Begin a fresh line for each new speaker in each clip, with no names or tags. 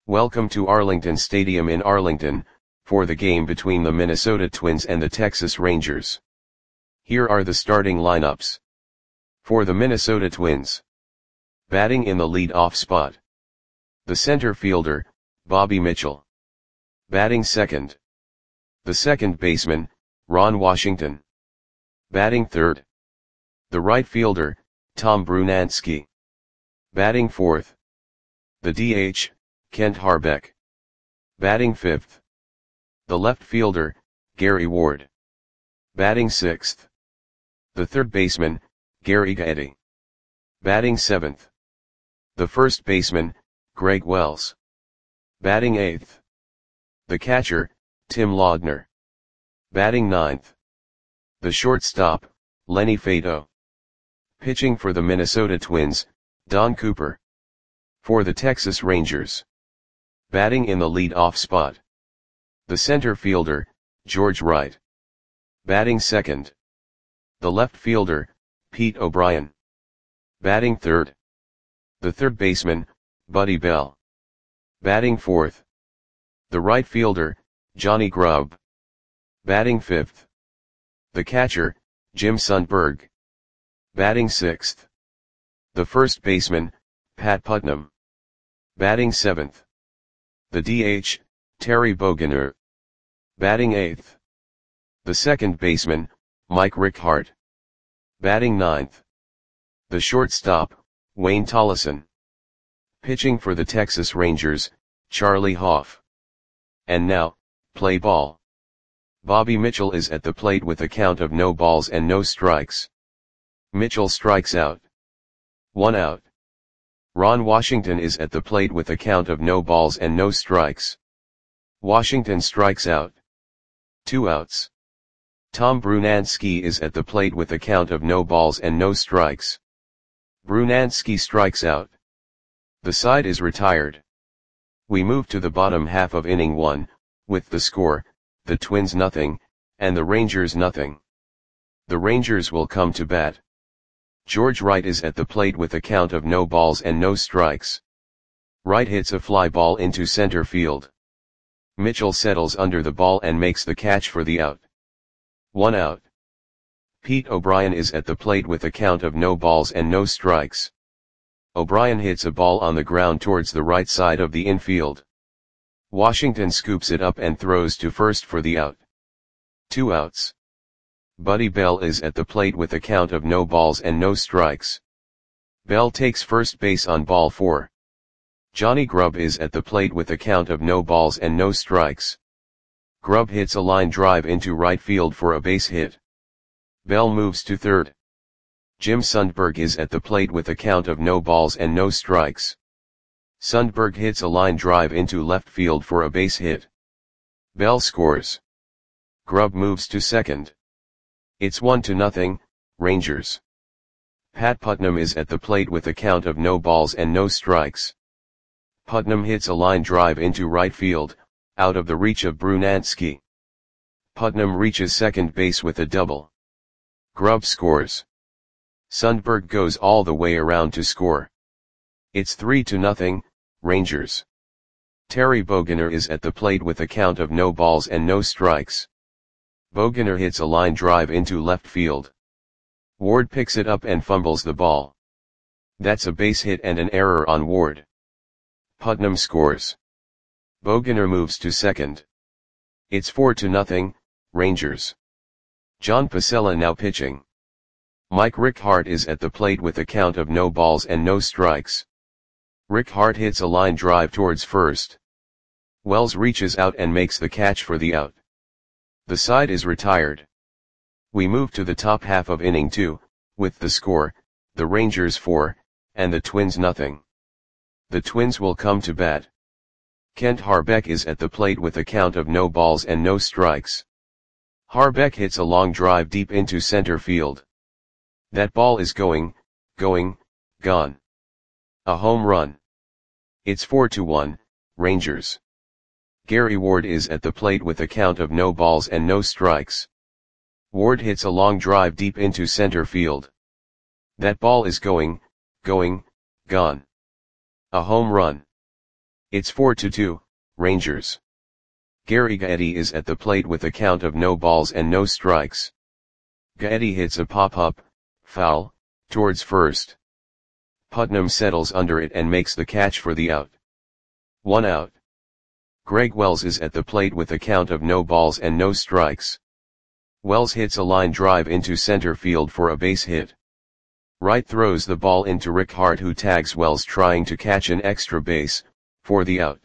Welcome to Arlington Stadium in Arlington, for the game between the Minnesota Twins and the Texas Rangers. Here are the starting lineups. For the Minnesota Twins. Batting in the lead-off spot. The center fielder, Bobby Mitchell. Batting second. The second baseman, Ron Washington. Batting third. The right fielder, Tom Brunansky. Batting fourth. The DH, Kent Hrbek. Batting fifth. The left fielder, Gary Ward. Batting sixth. The third baseman, Gary Gaetti. Batting seventh. The first baseman, Greg Wells. Batting eighth. The catcher, Tim Laudner. Batting ninth. The shortstop, Lenny Fato. Pitching for the Minnesota Twins, Don Cooper. For the Texas Rangers. Batting in the lead-off spot. The center fielder, George Wright. Batting second. The left fielder, Pete O'Brien. Batting third. The third baseman, Buddy Bell. Batting fourth. The right fielder, Johnny Grubb. Batting fifth. The catcher, Jim Sundberg. Batting sixth. The first baseman, Pat Putnam. Batting seventh. The DH, Terry Boginer. Batting eighth. The second baseman, Mike Rickhart. Batting ninth. The shortstop, Wayne Tollison. Pitching for the Texas Rangers, Charlie Hoff. And now, play ball. Bobby Mitchell is at the plate with a count of no balls and no strikes. Mitchell strikes out. 1 out. Ron Washington is at the plate with a count of no balls and no strikes. Washington strikes out. 2 outs. Tom Brunansky is at the plate with a count of no balls and no strikes. Brunansky strikes out. The side is retired. We move to the bottom half of inning 1, with the score, the Twins nothing, and the Rangers nothing. The Rangers will come to bat. George Wright is at the plate with a count of no balls and no strikes. Wright hits a fly ball into center field. Mitchell settles under the ball and makes the catch for the out. 1 out. Pete O'Brien is at the plate with a count of no balls and no strikes. O'Brien hits a ball on the ground towards the right side of the infield. Washington scoops it up and throws to first for the out. 2 outs. Buddy Bell is at the plate with a count of no balls and no strikes. Bell takes first base on ball 4. Johnny Grubb is at the plate with a count of no balls and no strikes. Grubb hits a line drive into right field for a base hit. Bell moves to third. Jim Sundberg is at the plate with a count of no balls and no strikes. Sundberg hits a line drive into left field for a base hit. Bell scores. Grubb moves to second. It's 1-0, Rangers. Pat Putnam is at the plate with a count of no balls and no strikes. Putnam hits a line drive into right field, out of the reach of Brunansky. Putnam reaches second base with a double. Grubb scores. Sundberg goes all the way around to score. It's 3-0, Rangers. Terry Boginer is at the plate with a count of no balls and no strikes. Boginer hits a line drive into left field. Ward picks it up and fumbles the ball. That's a base hit and an error on Ward. Putnam scores. Boginer moves to second. It's 4-0, Rangers. John Pacella now pitching. Mike Rickhart is at the plate with a count of no balls and no strikes. Rickhart hits a line drive towards first. Wells reaches out and makes the catch for the out. The side is retired. We move to the top half of inning 2, with the score, the Rangers 4, and the Twins nothing. The Twins will come to bat. Kent Hrbek is at the plate with a count of no balls and no strikes. Hrbek hits a long drive deep into center field. That ball is gone. A home run. It's 4-1, Rangers. Gary Ward is at the plate with a count of no balls and no strikes. Ward hits a long drive deep into center field. That ball is gone. A home run. It's 4-2, Rangers. Gary Gaetti is at the plate with a count of no balls and no strikes. Gaetti hits a pop-up, foul, towards first. Putnam settles under it and makes the catch for the out. 1 out. Greg Wells is at the plate with a count of no balls and no strikes. Wells hits a line drive into center field for a base hit. Wright throws the ball into Rick Hart, who tags Wells trying to catch an extra base, for the out.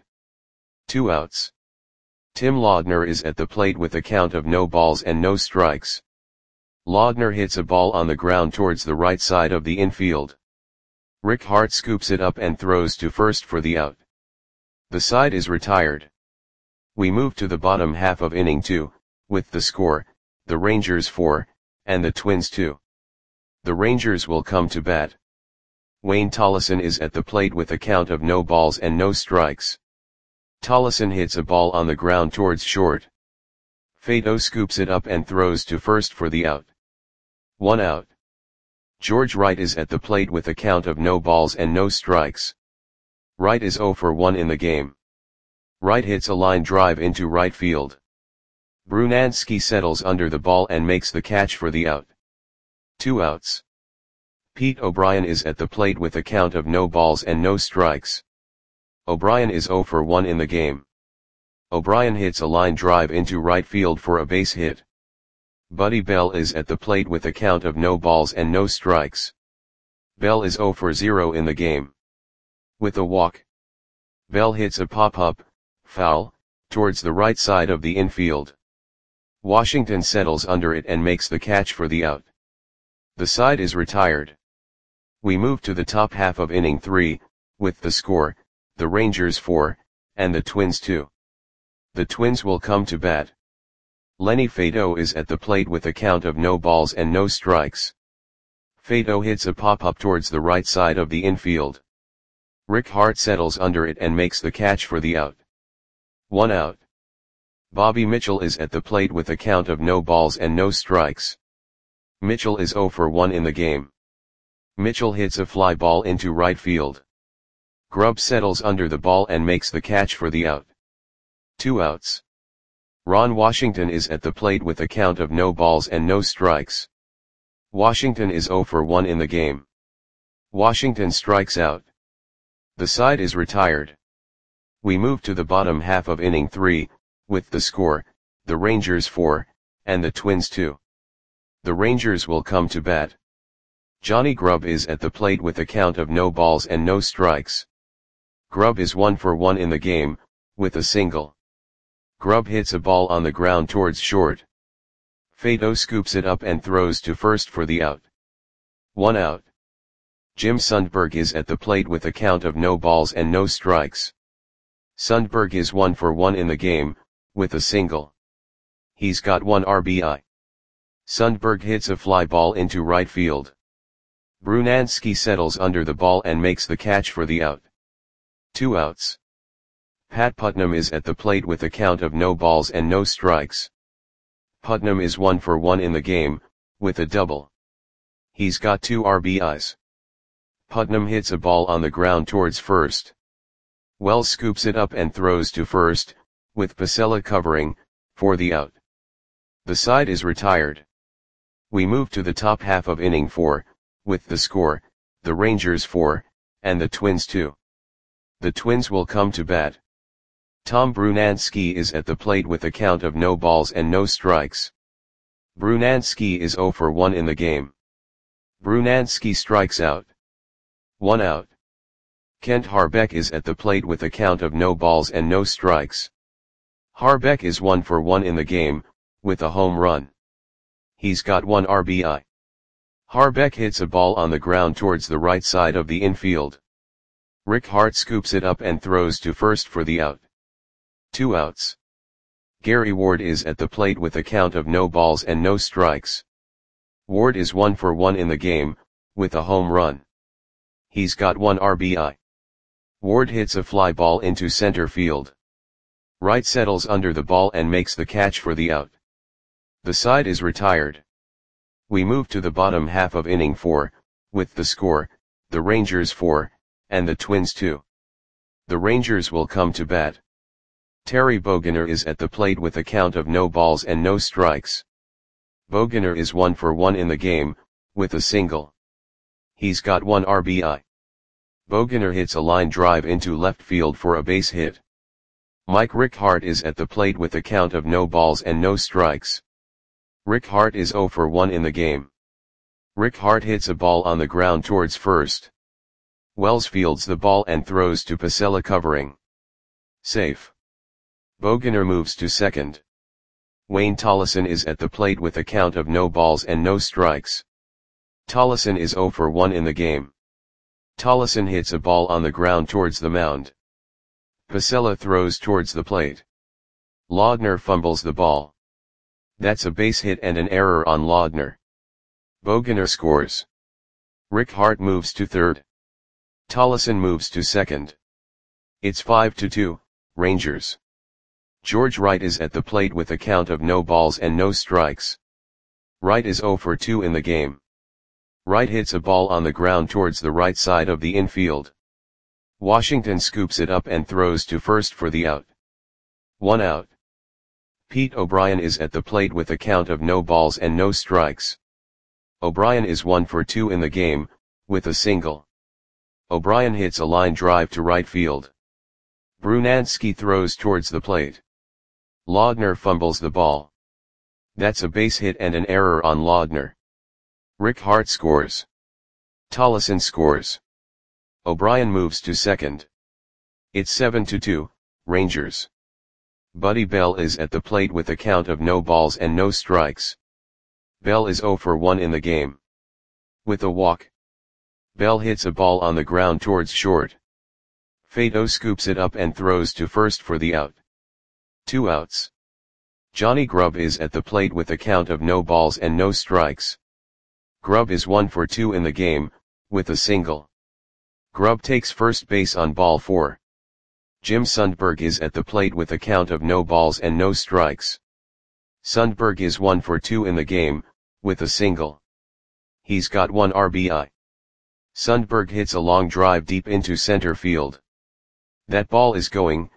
2 outs. Tim Laudner is at the plate with a count of no balls and no strikes. Laudner hits a ball on the ground towards the right side of the infield. Rick Hart scoops it up and throws to first for the out. The side is retired. We move to the bottom half of inning 2, with the score, the Rangers 4, and the Twins 2. The Rangers will come to bat. Wayne Tollison is at the plate with a count of no balls and no strikes. Tollison hits a ball on the ground towards short. Fato scoops it up and throws to first for the out. 1 out. George Wright is at the plate with a count of no balls and no strikes. Wright is 0 for 1 in the game. Wright hits a line drive into right field. Brunansky settles under the ball and makes the catch for the out. 2 outs. Pete O'Brien is at the plate with a count of no balls and no strikes. O'Brien is 0 for 1 in the game. O'Brien hits a line drive into right field for a base hit. Buddy Bell is at the plate with a count of no balls and no strikes. Bell is 0 for 0 in the game. With a walk. Bell hits a pop-up, foul, towards the right side of the infield. Washington settles under it and makes the catch for the out. The side is retired. We move to the top half of inning 3, with the score, the Rangers 4, and the Twins 2. The Twins will come to bat. Lenny Fato is at the plate with a count of no balls and no strikes. Fato hits a pop-up towards the right side of the infield. Rick Hart settles under it and makes the catch for the out. 1 out. Bobby Mitchell is at the plate with a count of no balls and no strikes. Mitchell is 0 for 1 in the game. Mitchell hits a fly ball into right field. Grubb settles under the ball and makes the catch for the out. 2 outs. Ron Washington is at the plate with a count of no balls and no strikes. Washington is 0 for 1 in the game. Washington strikes out. The side is retired. We move to the bottom half of inning 3, with the score, the Rangers 4, and the Twins 2. The Rangers will come to bat. Johnny Grubb is at the plate with a count of no balls and no strikes. Grubb is 1 for 1 in the game, with a single. Grubb hits a ball on the ground towards short. Fato scoops it up and throws to first for the out. 1 out. Jim Sundberg is at the plate with a count of no balls and no strikes. Sundberg is 1 for 1 in the game, with a single. He's got 1 RBI. Sundberg hits a fly ball into right field. Brunansky settles under the ball and makes the catch for the out. 2 outs. Pat Putnam is at the plate with a count of no balls and no strikes. Putnam is 1 for 1 in the game, with a double. He's got 2 RBIs. Putnam hits a ball on the ground towards first. Wells scoops it up and throws to first, with Pacella covering, for the out. The side is retired. We move to the top half of inning 4, with the score, the Rangers 4, and the Twins 2. The Twins will come to bat. Tom Brunansky is at the plate with a count of no balls and no strikes. Brunansky is 0 for 1 in the game. Brunansky strikes out. 1 out. Kent Harbeck is at the plate with a count of no balls and no strikes. Harbeck is 1 for 1 in the game, with a home run. He's got 1 RBI. Harbeck hits a ball on the ground towards the right side of the infield. Rick Hart scoops it up and throws to first for the out. 2 outs. Gary Ward is at the plate with a count of no balls and no strikes. Ward is 1 for 1 in the game, with a home run. He's got 1 RBI. Ward hits a fly ball into center field. Wright settles under the ball and makes the catch for the out. The side is retired. We move to the bottom half of inning 4, with the score, the Rangers 4, and the Twins 2. The Rangers will come to bat. Terry Bogner is at the plate with a count of no balls and no strikes. Bogner is 1 for 1 in the game, with a single. He's got 1 RBI. Bogner hits a line drive into left field for a base hit. Mike Rickhart is at the plate with a count of no balls and no strikes. Rickhart is 0 for 1 in the game. Rickhart hits a ball on the ground towards first. Wells fields the ball and throws to Pacella covering. Safe. Bogner moves to second. Wayne Tollison is at the plate with a count of no balls and no strikes. Tollison is 0 for 1 in the game. Tollison hits a ball on the ground towards the mound. Pacella throws towards the plate. Laudner fumbles the ball. That's a base hit and an error on Laudner. Bogner scores. Rickhart moves to third. Tollison moves to second. It's 5-2, Rangers. George Wright is at the plate with a count of no balls and no strikes. Wright is 0 for 2 in the game. Wright hits a ball on the ground towards the right side of the infield. Washington scoops it up and throws to first for the out. 1 out. Pete O'Brien is at the plate with a count of no balls and no strikes. O'Brien is 1 for 2 in the game, with a single. O'Brien hits a line drive to right field. Brunansky throws towards the plate. Laudner fumbles the ball. That's a base hit and an error on Laudner. Rickhart scores. Tollison scores. O'Brien moves to second. It's 7-2, Rangers. Buddy Bell is at the plate with a count of no balls and no strikes. Bell is 0 for 1 in the game. With a walk. Bell hits a ball on the ground towards short. Fato scoops it up and throws to first for the out. 2 outs. Johnny Grubb is at the plate with a count of no balls and no strikes. Grubb is 1 for 2 in the game, with a single. Grubb takes first base on ball 4. Jim Sundberg is at the plate with a count of no balls and no strikes. Sundberg is 1 for 2 in the game, with a single. He's got 1 RBI. Sundberg hits a long drive deep into center field. That ball is gone.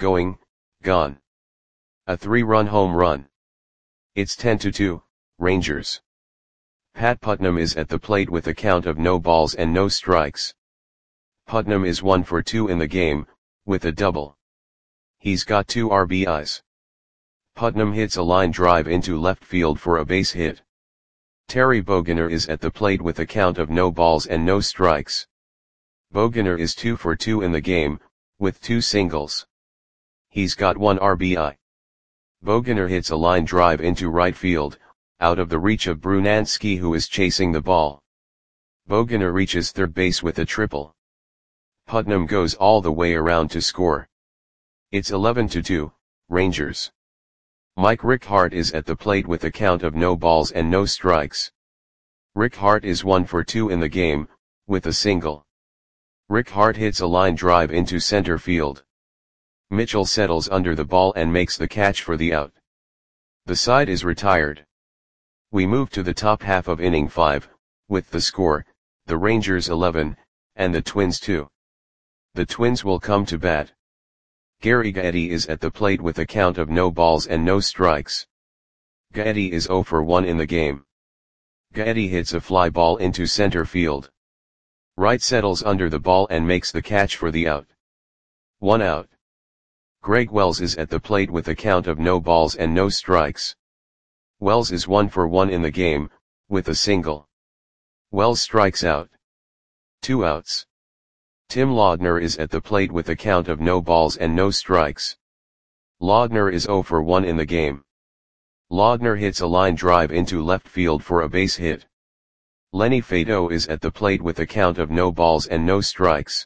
A 3-run home run. It's 10-2, Rangers. Pat Putnam is at the plate with a count of no balls and no strikes. Putnam is 1 for 2 in the game, with a double. He's got 2 RBIs. Putnam hits a line drive into left field for a base hit. Terry Bogner is at the plate with a count of no balls and no strikes. Bogner is 2 for 2 in the game, with 2 singles. He's got 1 RBI. Bogner hits a line drive into right field, out of the reach of Brunansky, who is chasing the ball. Bogner reaches third base with a triple. Putnam goes all the way around to score. It's 11-2, Rangers. Mike Rickhart is at the plate with a count of no balls and no strikes. Rickhart is 1 for 2 in the game, with a single. Rickhart hits a line drive into center field. Mitchell settles under the ball and makes the catch for the out. The side is retired. We move to the top half of inning 5, with the score, the Rangers 11, and the Twins 2. The Twins will come to bat. Gary Gaetti is at the plate with a count of no balls and no strikes. Gaetti is 0 for 1 in the game. Gaetti hits a fly ball into center field. Wright settles under the ball and makes the catch for the out. 1 out. Greg Wells is at the plate with a count of no balls and no strikes. Wells is 1 for 1 in the game, with a single. Wells strikes out. 2 outs. Tim Laudner is at the plate with a count of no balls and no strikes. Laudner is 0 for 1 in the game. Laudner hits a line drive into left field for a base hit. Lenny Fato is at the plate with a count of no balls and no strikes.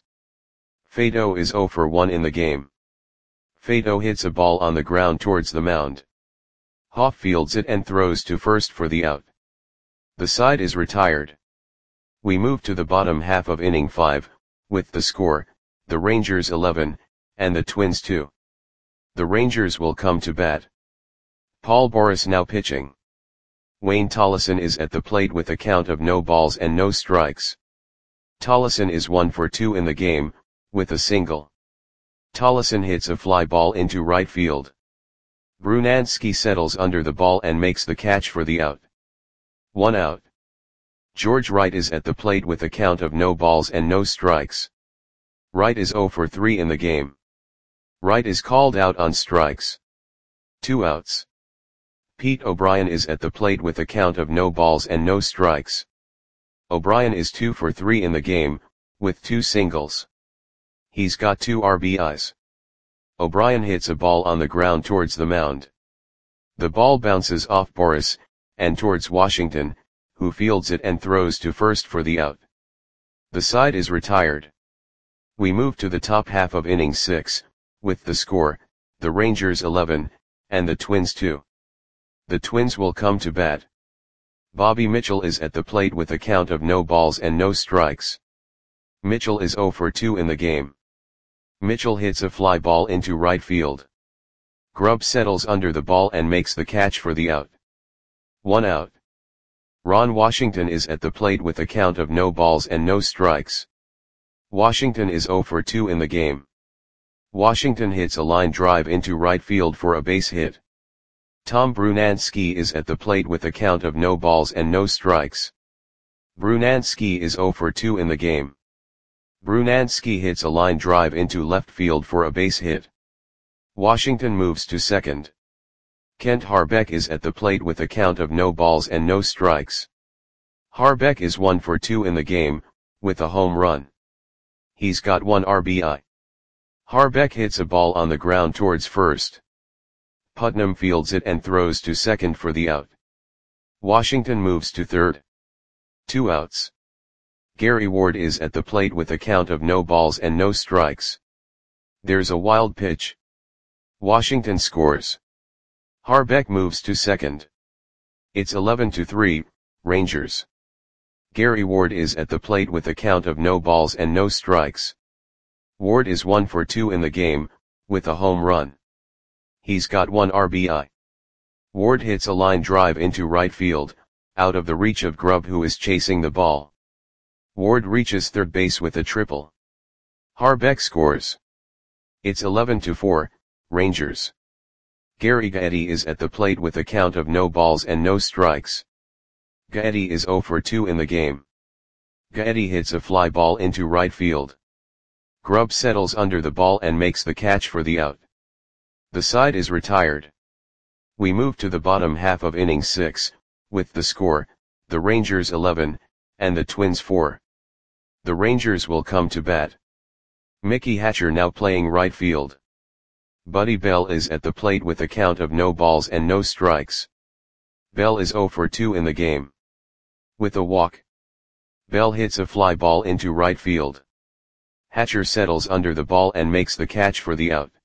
Fato is 0 for 1 in the game. Fato hits a ball on the ground towards the mound. Hoff fields it and throws to first for the out. The side is retired. We move to the bottom half of inning 5, with the score, the Rangers 11, and the Twins 2. The Rangers will come to bat. Paul Boris now pitching. Wayne Tollison is at the plate with a count of no balls and no strikes. Tollison is 1 for 2 in the game, with a single. Tollefson hits a fly ball into right field. Brunansky settles under the ball and makes the catch for the out. 1 out. George Wright is at the plate with a count of no balls and no strikes. Wright is 0 for 3 in the game. Wright is called out on strikes. 2 outs. Pete O'Brien is at the plate with a count of no balls and no strikes. O'Brien is 2 for 3 in the game, with 2 singles. He's got 2 RBIs. O'Brien hits a ball on the ground towards the mound. The ball bounces off Boris, and towards Washington, who fields it and throws to first for the out. The side is retired. We move to the top half of inning 6, with the score, the Rangers 11, and the Twins 2. The Twins will come to bat. Bobby Mitchell is at the plate with a count of no balls and no strikes. Mitchell is 0 for 2 in the game. Mitchell hits a fly ball into right field. Grubb settles under the ball and makes the catch for the out. 1 out. Ron Washington is at the plate with a count of no balls and no strikes. Washington is 0 for 2 in the game. Washington hits a line drive into right field for a base hit. Tom Brunansky is at the plate with a count of no balls and no strikes. Brunansky is 0 for 2 in the game. Brunansky hits a line drive into left field for a base hit. Washington moves to second. Kent Harbeck is at the plate with a count of no balls and no strikes. Harbeck is 1 for 2 in the game, with a home run. He's got 1 RBI. Harbeck hits a ball on the ground towards first. Putnam fields it and throws to second for the out. Washington moves to third. 2 outs. Gary Ward is at the plate with a count of no balls and no strikes. There's a wild pitch. Washington scores. Harbeck moves to second. It's 11-3, Rangers. Gary Ward is at the plate with a count of no balls and no strikes. Ward is 1 for 2 in the game, with a home run. He's got 1 RBI. Ward hits a line drive into right field, out of the reach of Grubb, who is chasing the ball. Ward reaches third base with a triple. Harbeck scores. It's 11-4, Rangers. Gary Gaetti is at the plate with a count of no balls and no strikes. Gaetti is 0 for 2 in the game. Gaetti hits a fly ball into right field. Grubb settles under the ball and makes the catch for the out. The side is retired. We move to the bottom half of inning 6, with the score, the Rangers 11, and the Twins 4. The Rangers will come to bat. Mickey Hatcher now playing right field. Buddy Bell is at the plate with a count of no balls and no strikes. Bell is 0 for 2 in the game. With a walk. Bell hits a fly ball into right field. Hatcher settles under the ball and makes the catch for the out.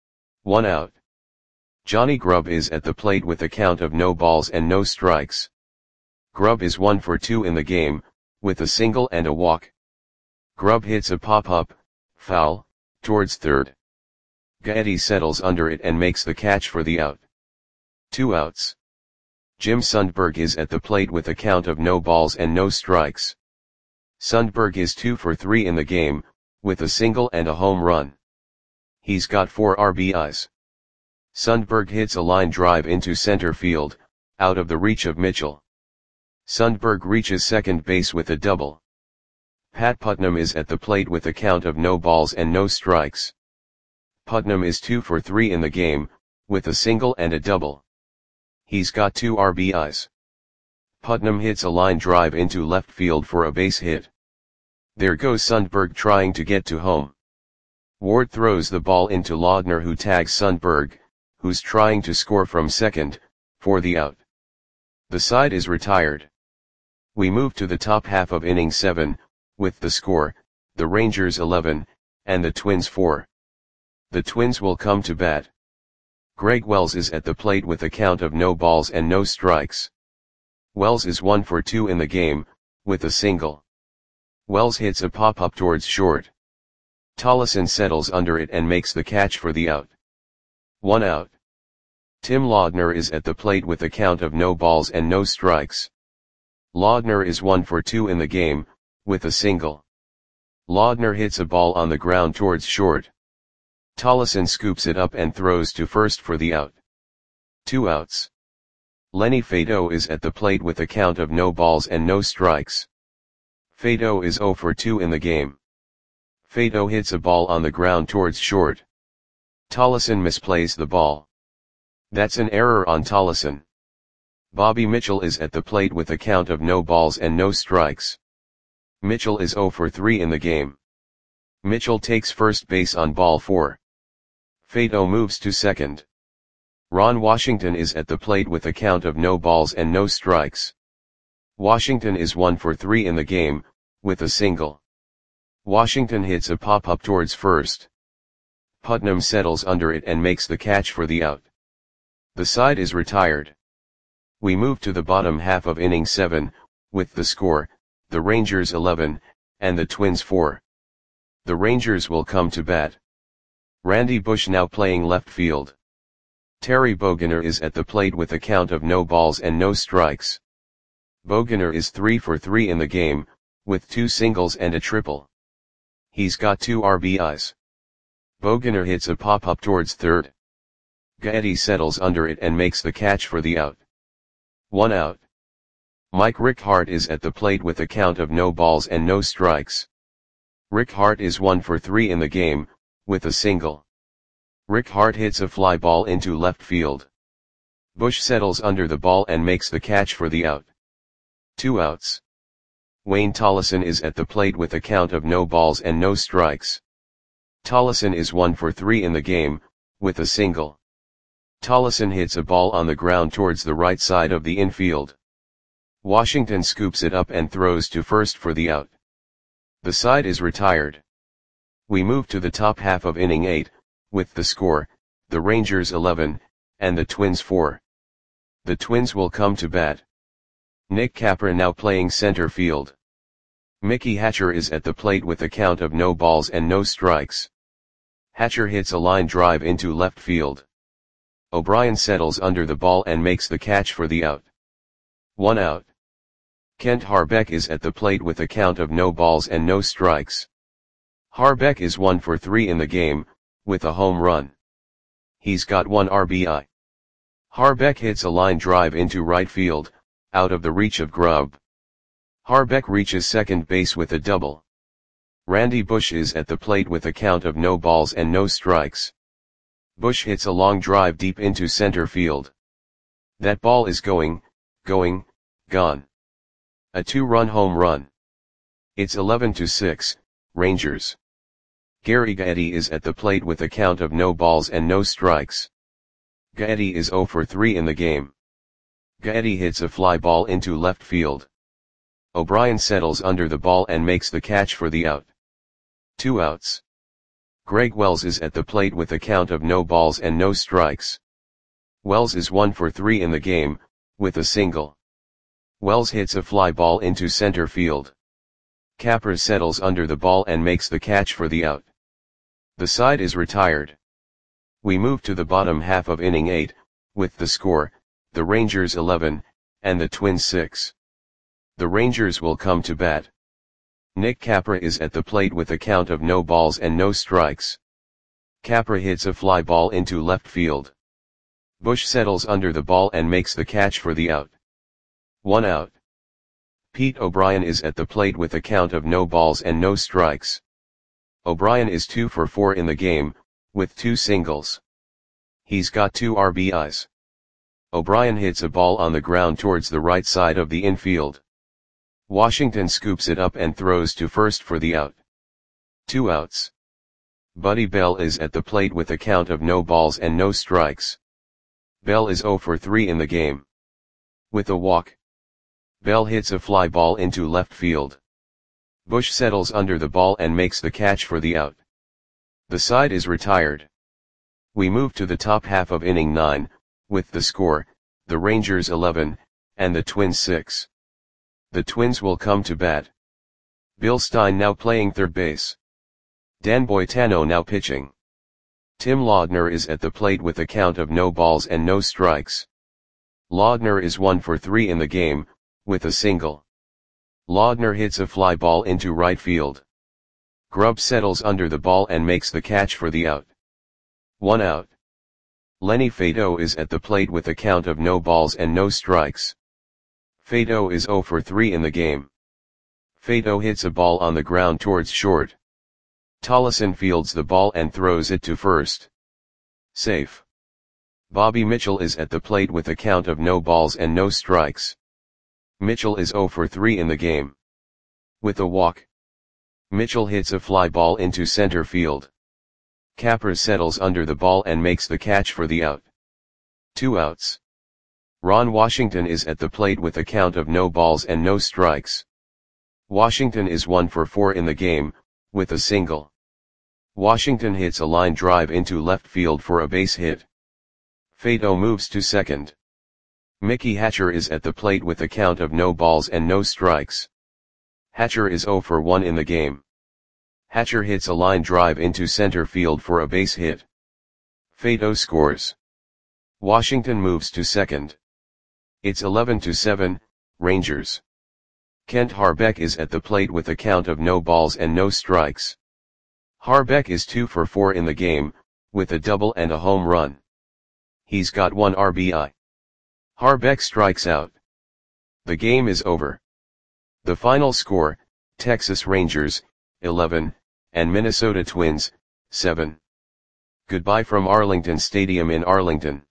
1 out. Johnny Grubb is at the plate with a count of no balls and no strikes. Grubb is 1 for 2 in the game, with a single and a walk. Grubb hits a pop-up, foul, towards third. Gaetti settles under it and makes the catch for the out. 2 outs. Jim Sundberg is at the plate with a count of no balls and no strikes. Sundberg is 2 for 3 in the game, with a single and a home run. He's got 4 RBIs. Sundberg hits a line drive into center field, out of the reach of Mitchell. Sundberg reaches second base with a double. Pat Putnam is at the plate with a count of no balls and no strikes. Putnam is 2 for 3 in the game, with a single and a double. He's got 2 RBIs. Putnam hits a line drive into left field for a base hit. There goes Sundberg trying to get to home. Ward throws the ball into Laudner, who tags Sundberg, who's trying to score from second, for the out. The side is retired. We move to the top half of inning 7, with the score, the Rangers 11, and the Twins 4. The Twins will come to bat. Greg Wells is at the plate with a count of no balls and no strikes. Wells is 1 for 2 in the game, with a single. Wells hits a pop-up towards short. Tollefson settles under it and makes the catch for the out. 1 out. Tim Laudner is at the plate with a count of no balls and no strikes. Laudner is 1 for 2 in the game, with a single. Laudner hits a ball on the ground towards short. Tollison scoops it up and throws to first for the out. 2 outs. Lenny Fato is at the plate with a count of no balls and no strikes. Fato is 0 for 2 in the game. Fato hits a ball on the ground towards short. Tollison misplays the ball. That's an error on Tollison. Bobby Mitchell is at the plate with a count of no balls and no strikes. Mitchell is 0 for 3 in the game. Mitchell takes first base on ball 4. Fato moves to second. Ron Washington is at the plate with a count of no balls and no strikes. Washington is 1 for 3 in the game, with a single. Washington hits a pop-up towards first. Putnam settles under it and makes the catch for the out. The side is retired. We move to the bottom half of inning 7, with the score, the Rangers 11, and the Twins 4. The Rangers will come to bat. Randy Bush now playing left field. Terry Bogner is at the plate with a count of no balls and no strikes. Bogner is 3 for 3 in the game, with 2 singles and a triple. He's got 2 RBIs. Bogner hits a pop-up towards third. Gaetti settles under it and makes the catch for the out. 1 out. Mike Rickhart is at the plate with a count of no balls and no strikes. Rickhart is 1 for 3 in the game, with a single. Rickhart hits a fly ball into left field. Bush settles under the ball and makes the catch for the out. 2 outs. Wayne Tollison is at the plate with a count of no balls and no strikes. Tollison is 1 for 3 in the game, with a single. Tollison hits a ball on the ground towards the right side of the infield. Washington scoops it up and throws to first for the out. The side is retired. We move to the top half of inning 8, with the score, the Rangers 11, and the Twins 4. The Twins will come to bat. Nick Capra now playing center field. Mickey Hatcher is at the plate with a count of no balls and no strikes. Hatcher hits a line drive into left field. O'Brien settles under the ball and makes the catch for the out. 1 out. Kent Harbeck is at the plate with a count of no balls and no strikes. Harbeck is 1 for 3 in the game, with a home run. He's got 1 RBI. Harbeck hits a line drive into right field, out of the reach of Grubb. Harbeck reaches second base with a double. Randy Bush is at the plate with a count of no balls and no strikes. Bush hits a long drive deep into center field. That ball is gone. A 2-run home run. It's 11-6, Rangers. Gary Gaetti is at the plate with a count of no balls and no strikes. Gaetti is 0 for 3 in the game. Gaetti hits a fly ball into left field. O'Brien settles under the ball and makes the catch for the out. 2 outs. Greg Wells is at the plate with a count of no balls and no strikes. Wells is 1 for 3 in the game, with a single. Wells hits a fly ball into center field. Capra settles under the ball and makes the catch for the out. The side is retired. We move to the bottom half of inning 8, with the score, the Rangers 11, and the Twins 6. The Rangers will come to bat. Nick Capra is at the plate with a count of no balls and no strikes. Capra hits a fly ball into left field. Bush settles under the ball and makes the catch for the out. 1 out. Pete O'Brien is at the plate with a count of no balls and no strikes. O'Brien is 2 for 4 in the game, with 2 singles. He's got 2 RBIs. O'Brien hits a ball on the ground towards the right side of the infield. Washington scoops it up and throws to first for the out. 2 outs. Buddy Bell is at the plate with a count of no balls and no strikes. Bell is 0 for 3 in the game. With a walk. Bell hits a fly ball into left field. Bush settles under the ball and makes the catch for the out. The side is retired. We move to the top half of inning 9, with the score, the Rangers 11, and the Twins 6. The Twins will come to bat. Bill Stein now playing third base. Dan Boitano now pitching. Tim Laudner is at the plate with a count of no balls and no strikes. Laudner is 1 for 3 in the game, with a single. Laudner hits a fly ball into right field. Grubb settles under the ball and makes the catch for the out. 1 out. Lenny Fato is at the plate with a count of no balls and no strikes. Fato is 0 for 3 in the game. Fato hits a ball on the ground towards short. Tollison fields the ball and throws it to first. Safe. Bobby Mitchell is at the plate with a count of no balls and no strikes. Mitchell is 0 for 3 in the game. With a walk, Mitchell hits a fly ball into center field. Capra settles under the ball and makes the catch for the out. 2 outs. Ron Washington is at the plate with a count of no balls and no strikes. Washington is 1 for 4 in the game, with a single. Washington hits a line drive into left field for a base hit. Fato moves to second. Mickey Hatcher is at the plate with a count of no balls and no strikes. Hatcher is 0 for 1 in the game. Hatcher hits a line drive into center field for a base hit. Fato scores. Washington moves to second. It's 11-7, Rangers. Kent Harbeck is at the plate with a count of no balls and no strikes. Harbeck is 2 for 4 in the game, with a double and a home run. He's got 1 RBI. Harbeck strikes out. The game is over. The final score, Texas Rangers, 11, and Minnesota Twins, 7. Goodbye from Arlington Stadium in Arlington.